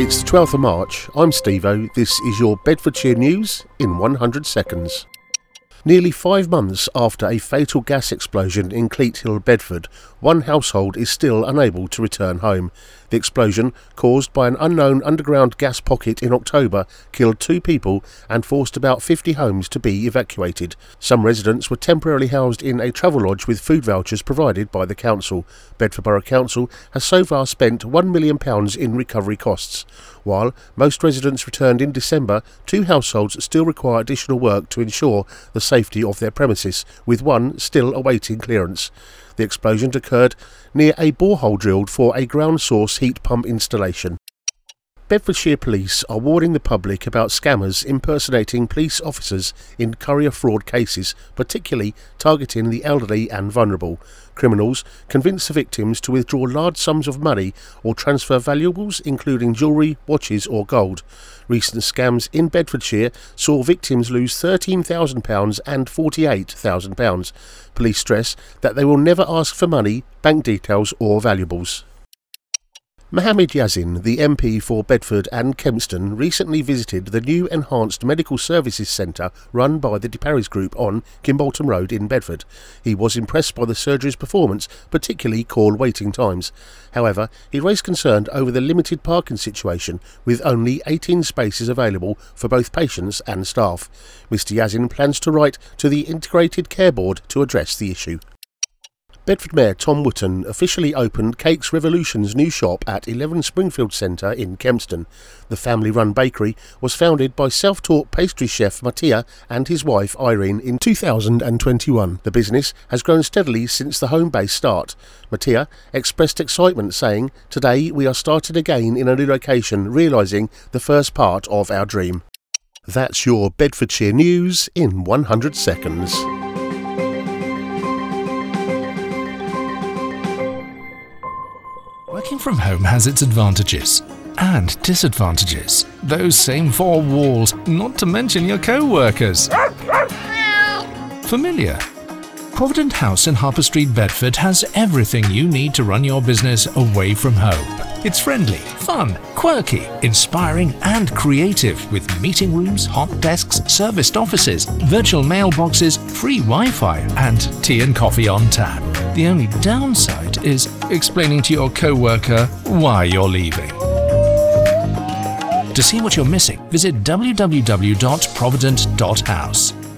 It's the 12th of March, I'm Steve-O, this is your Bedfordshire News in 100 seconds. Nearly 5 months after a fatal gas explosion in Cleat Hill, Bedford, one household is still unable to return home. The explosion, caused by an unknown underground gas pocket in October, killed 2 people and forced about 50 homes to be evacuated. Some residents were temporarily housed in a travel lodge with food vouchers provided by the council. Bedford Borough Council has so far spent £1 million in recovery costs. While most residents returned in December, 2 households still require additional work to ensure the safety of their premises, with one still awaiting clearance. The explosion occurred near a borehole drilled for a ground source heat pump installation. Bedfordshire Police are warning the public about scammers impersonating police officers in courier fraud cases, particularly targeting the elderly and vulnerable. Criminals convince the victims to withdraw large sums of money or transfer valuables, including jewellery, watches or gold. Recent scams in Bedfordshire saw victims lose £13,000 and £48,000. Police stress that they will never ask for money, bank details or valuables. Mohammed Yazin, the MP for Bedford and Kempston, recently visited the new Enhanced Medical Services Centre run by the DeParries Group on Kimbolton Road in Bedford. He was impressed by the surgery's performance, particularly call waiting times. However, he raised concern over the limited parking situation, with only 18 spaces available for both patients and staff. Mr Yazin plans to write to the Integrated Care Board to address the issue. Bedford Mayor Tom Wootton officially opened Cakes Revolution's new shop at 11 Springfield Centre in Kempston. The family-run bakery was founded by self-taught pastry chef Mattia and his wife Irene in 2021. The business has grown steadily since the home-based start. Mattia expressed excitement, saying, "Today we are starting again in a new location, realising the first part of our dream." That's your Bedfordshire News in 100 seconds. Working from home has its advantages and disadvantages. Those same 4 walls, not to mention your co-workers. Familiar? Provident House in Harper Street, Bedford has everything you need to run your business away from home. It's friendly, fun, quirky, inspiring and creative, with meeting rooms, hot desks, serviced offices, virtual mailboxes, free Wi-Fi and tea and coffee on tap. The only downside is explaining to your co-worker why you're leaving. To see what you're missing, visit www.provident.house.